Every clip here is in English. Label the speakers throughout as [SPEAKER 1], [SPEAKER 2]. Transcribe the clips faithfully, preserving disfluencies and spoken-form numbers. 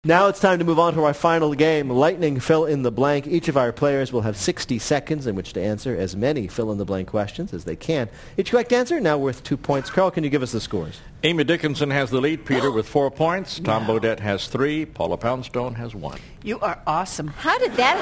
[SPEAKER 1] Now it's time to move on to our final game, Lightning Fill in the Blank. Each of our players will have sixty seconds in which to answer as many fill-in-the-blank questions as they can. Each correct answer now worth two points. Carl, can you give us the scores?
[SPEAKER 2] Amy Dickinson has the lead, Peter, with four points. Tom wow. Bodette has three. Paula Poundstone has one.
[SPEAKER 3] You are awesome.
[SPEAKER 4] How did that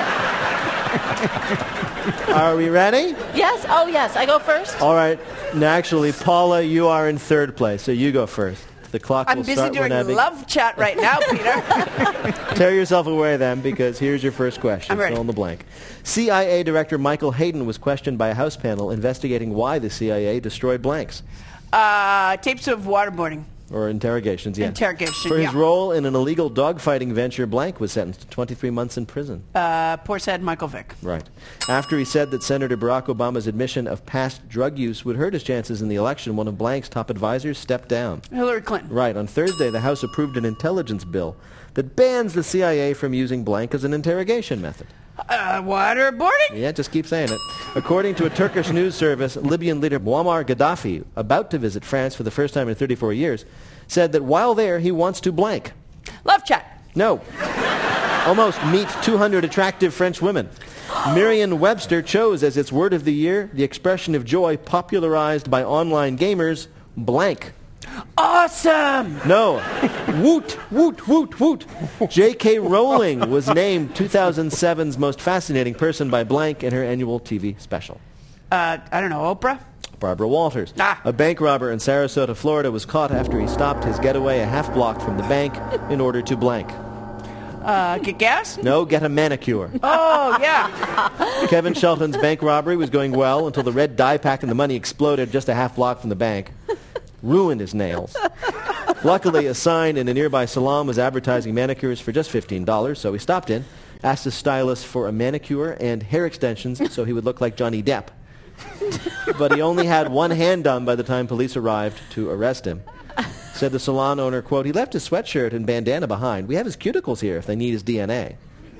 [SPEAKER 4] happen?
[SPEAKER 1] Are we ready?
[SPEAKER 4] Yes. Oh, yes. I go first?
[SPEAKER 1] All right. And actually, Paula, you are in third place, so you go first. The clock
[SPEAKER 3] I'm
[SPEAKER 1] will
[SPEAKER 3] busy
[SPEAKER 1] start
[SPEAKER 3] doing
[SPEAKER 1] whenever.
[SPEAKER 3] love chat right now, Peter.
[SPEAKER 1] Tear yourself away then, because here's your first question.
[SPEAKER 3] I'm ready.
[SPEAKER 1] Fill in the blank. C I A Director Michael Hayden was questioned by a House panel investigating why the C I A destroyed blanks.
[SPEAKER 3] Uh, tapes of waterboarding.
[SPEAKER 1] Or interrogations, yeah.
[SPEAKER 3] Interrogation,
[SPEAKER 1] For his
[SPEAKER 3] yeah.
[SPEAKER 1] role in an illegal dogfighting venture, Blank was sentenced to twenty-three months in prison.
[SPEAKER 3] Uh, poor sad Michael Vick.
[SPEAKER 1] Right. After he said that Senator Barack Obama's admission of past drug use would hurt his chances in the election, one of Blank's top advisors stepped down.
[SPEAKER 3] Hillary Clinton.
[SPEAKER 1] Right. On Thursday, the House approved an intelligence bill that bans the C I A from using Blank as an interrogation method.
[SPEAKER 3] Uh, waterboarding?
[SPEAKER 1] Yeah, just keep saying it. According to a Turkish news service, Libyan leader Muammar Gaddafi, about to visit France for the first time in thirty-four years, said that while there, he wants to blank.
[SPEAKER 3] Love chat.
[SPEAKER 1] No. Almost meet two hundred attractive French women. Merriam-Webster chose as its word of the year the expression of joy popularized by online gamers, blank.
[SPEAKER 3] Awesome!
[SPEAKER 1] No. Woot, woot, woot, woot. J K Rowling was named two thousand seven's most fascinating person by blank in her annual T V special.
[SPEAKER 3] Uh, I don't know, Oprah?
[SPEAKER 1] Barbara Walters.
[SPEAKER 3] Ah.
[SPEAKER 1] A bank robber in Sarasota, Florida was caught after he stopped his getaway a half block from the bank in order to blank.
[SPEAKER 3] Uh, get gas?
[SPEAKER 1] No, get a manicure.
[SPEAKER 3] Oh, yeah.
[SPEAKER 1] Kevin Shelton's bank robbery was going well until the red dye pack and the money exploded just a half block from the bank. Ruined his nails. Luckily, a sign in a nearby salon was advertising manicures for just fifteen dollars, so he stopped in, asked his stylist for a manicure and hair extensions so he would look like Johnny Depp. But he only had one hand done by the time police arrived to arrest him. Said the salon owner, quote, he left his sweatshirt and bandana behind. We have his cuticles here if they need his D N A.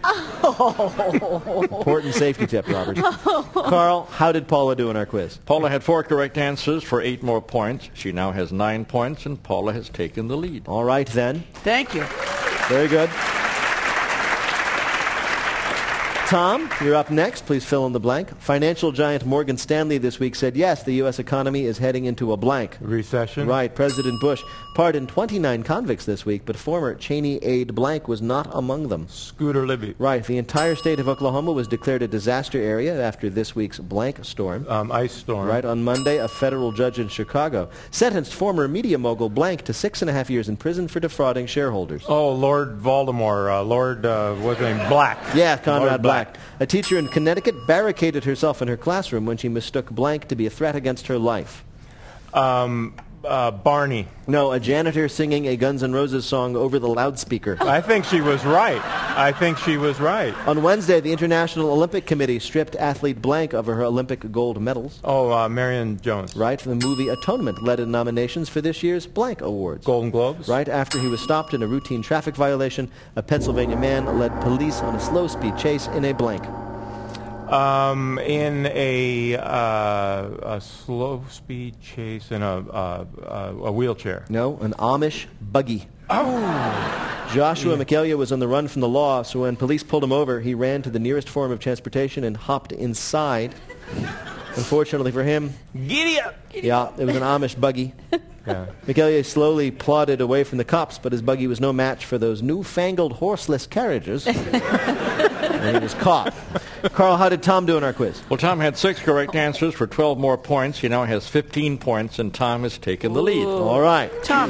[SPEAKER 1] Oh. Important safety tip, Robert. Oh. Carl, how did Paula do in our quiz?
[SPEAKER 2] Paula had four correct answers for eight more points. She now has nine points, and Paula has taken the lead.
[SPEAKER 1] All right, then.
[SPEAKER 3] Thank you.
[SPEAKER 1] Very good. Tom, you're up next. Please fill in the blank. Financial giant Morgan Stanley this week said, yes, the U S economy is heading into a blank.
[SPEAKER 5] Recession?
[SPEAKER 1] Right. President Bush pardoned twenty-nine convicts this week, but former Cheney aide blank was not among them.
[SPEAKER 5] Scooter Libby.
[SPEAKER 1] Right. The entire state of Oklahoma was declared a disaster area after this week's blank storm.
[SPEAKER 5] Um, ice storm.
[SPEAKER 1] Right. On Monday, a federal judge in Chicago sentenced former media mogul blank to six and a half years in prison for defrauding shareholders.
[SPEAKER 5] Oh, Lord Voldemort. Uh, Lord, uh, what's his name? Black.
[SPEAKER 1] Yeah, Conrad
[SPEAKER 5] Lord
[SPEAKER 1] Black.
[SPEAKER 5] Black.
[SPEAKER 1] A teacher in Connecticut barricaded herself in her classroom when she mistook blank to be a threat against her life.
[SPEAKER 5] Um, uh, Barney.
[SPEAKER 1] No, a janitor singing a Guns N' Roses song over the loudspeaker.
[SPEAKER 5] I think she was right. I think she was right.
[SPEAKER 1] On Wednesday, the International Olympic Committee stripped athlete blank of her Olympic gold medals.
[SPEAKER 5] Oh, uh, Marion Jones.
[SPEAKER 1] Right. The movie Atonement led in nominations for this year's blank awards.
[SPEAKER 5] Golden Globes.
[SPEAKER 1] Right after he was stopped in a routine traffic violation, a Pennsylvania man led police on a slow-speed chase in a blank.
[SPEAKER 5] Um, in a, uh, a slow-speed chase in a, uh, uh, a wheelchair.
[SPEAKER 1] No, an Amish buggy.
[SPEAKER 5] Oh!
[SPEAKER 1] Joshua McElia was on the run from the law, so when police pulled him over, he ran to the nearest form of transportation and hopped inside. Unfortunately for him...
[SPEAKER 5] Giddy up!
[SPEAKER 1] Yeah, it was an Amish buggy.
[SPEAKER 5] Yeah.
[SPEAKER 1] McElia slowly plodded away from the cops, but his buggy was no match for those newfangled horseless carriages. And he was caught. Carl, how did Tom do in our quiz?
[SPEAKER 2] Well, Tom had six correct answers for twelve more points. He now has fifteen points, and Tom has taken the lead.
[SPEAKER 1] All right.
[SPEAKER 3] Tom.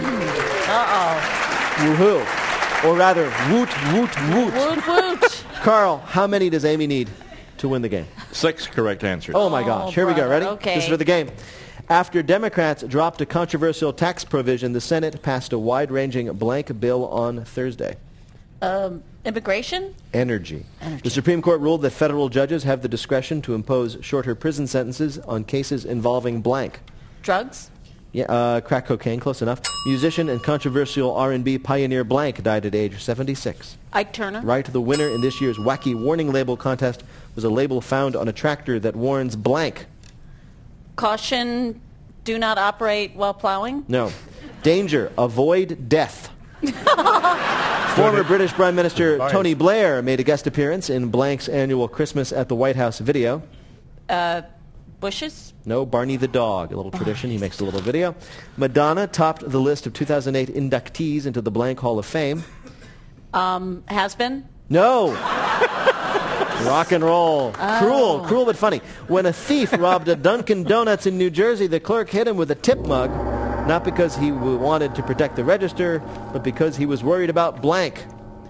[SPEAKER 4] Uh-oh.
[SPEAKER 1] Woohoo. Or rather, woot, woot, woot.
[SPEAKER 4] Woot, woot.
[SPEAKER 1] Carl, how many does Amy need to win the game?
[SPEAKER 2] Six correct answers.
[SPEAKER 1] Oh, my gosh. Here we go. Ready?
[SPEAKER 4] Okay.
[SPEAKER 1] This is for the game. After Democrats dropped a controversial tax provision, the Senate passed a wide-ranging blank bill on Thursday.
[SPEAKER 4] Um, immigration?
[SPEAKER 1] Energy.
[SPEAKER 4] Energy.
[SPEAKER 1] The Supreme Court ruled that federal judges have the discretion to impose shorter prison sentences on cases involving blank.
[SPEAKER 4] Drugs?
[SPEAKER 1] Yeah, uh, crack cocaine, close enough. Musician and controversial R and B pioneer blank died at age seventy-six.
[SPEAKER 4] Ike Turner?
[SPEAKER 1] Right. The winner in this year's Wacky Warning Label contest was a label found on a tractor that warns blank.
[SPEAKER 4] Caution, do not operate while plowing?
[SPEAKER 1] No. Danger, avoid death. Former British Prime Minister
[SPEAKER 5] Fine.
[SPEAKER 1] Tony Blair made a guest appearance in Blank's annual Christmas at the White House video.
[SPEAKER 4] Uh, bushes?
[SPEAKER 1] No, Barney the dog, a little tradition. He makes a little video. Madonna topped the list of two thousand eight inductees into the Blank Hall of Fame.
[SPEAKER 4] Um, has been?
[SPEAKER 1] No. Rock and roll. Cruel, cruel but funny. When a thief robbed a Dunkin' Donuts in New Jersey, the clerk hit him with a tip mug, not because he w- wanted to protect the register, but because he was worried about blank.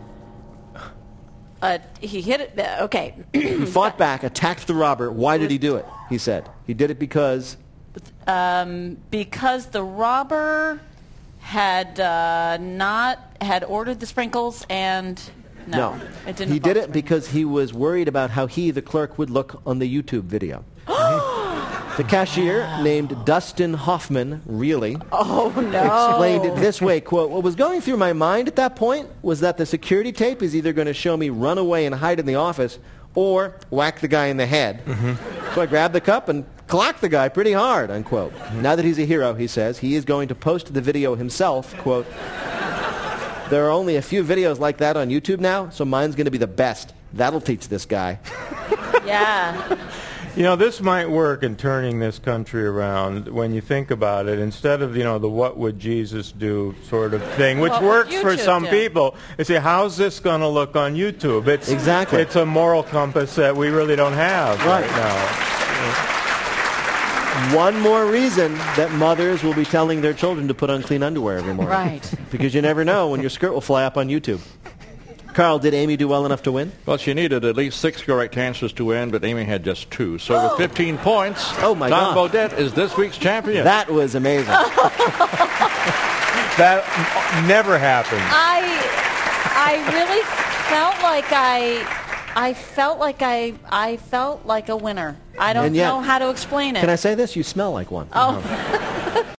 [SPEAKER 4] Uh, he hit it. Uh, okay.
[SPEAKER 1] He fought back, attacked the robber. Why did he do it? He said. He did it because...
[SPEAKER 4] um, because the robber had uh, not had ordered the sprinkles and no, it didn't.
[SPEAKER 1] He
[SPEAKER 4] involve
[SPEAKER 1] did it
[SPEAKER 4] sprinkles.
[SPEAKER 1] because he was worried about how he, the clerk, would look on the YouTube video. The cashier, named Dustin Hoffman, really,
[SPEAKER 4] Oh no!
[SPEAKER 1] explained it this way, quote, "What was going through my mind at that point was that the security tape is either going to show me run away and hide in the office or whack the guy in the head. So I grabbed the cup and clocked the guy pretty hard," unquote. Now that he's a hero, he says, he is going to post the video himself, quote, "There are only a few videos like that on YouTube now, so mine's going to be the best. That'll teach this guy."
[SPEAKER 4] Yeah.
[SPEAKER 5] You know, this might work in turning this country around when you think about it. Instead of, you know, the what would Jesus do sort of thing, which
[SPEAKER 4] What would
[SPEAKER 5] works for
[SPEAKER 4] YouTube
[SPEAKER 5] some
[SPEAKER 4] do?
[SPEAKER 5] people, they say, how's this going to look on YouTube? It's,
[SPEAKER 1] Exactly.
[SPEAKER 5] It's a moral compass that we really don't have right,
[SPEAKER 1] Right.
[SPEAKER 5] now.
[SPEAKER 1] One more reason that mothers will be telling their children to put on clean underwear every morning.
[SPEAKER 4] Right.
[SPEAKER 1] Because you never know when your skirt will fly up on YouTube. Carl, did Amy do well enough to win?
[SPEAKER 2] Well, she needed at least six correct answers to win, but Amy had just two. So with fifteen points,
[SPEAKER 1] Oh, my
[SPEAKER 2] Tom
[SPEAKER 1] God.
[SPEAKER 2] Bodette is this week's champion.
[SPEAKER 1] That was amazing.
[SPEAKER 5] That never happens.
[SPEAKER 4] I I really felt like I I felt like I I felt like a winner. I don't
[SPEAKER 1] And yet-
[SPEAKER 4] know how to explain it.
[SPEAKER 1] Can I say this? You smell like one.
[SPEAKER 4] Oh.